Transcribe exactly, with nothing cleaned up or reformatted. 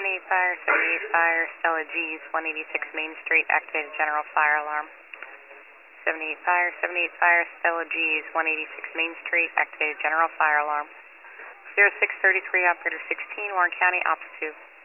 seventy-eight fire, seventy-eight fire, Stella G's, one eighty-six Main Street, activated general fire alarm. seventy-eight fire, seventy-eight fire, Stella G's, one eighty-six Main Street, activated general fire alarm. zero six thirty-three, operator sixteen, Warren County, altitude.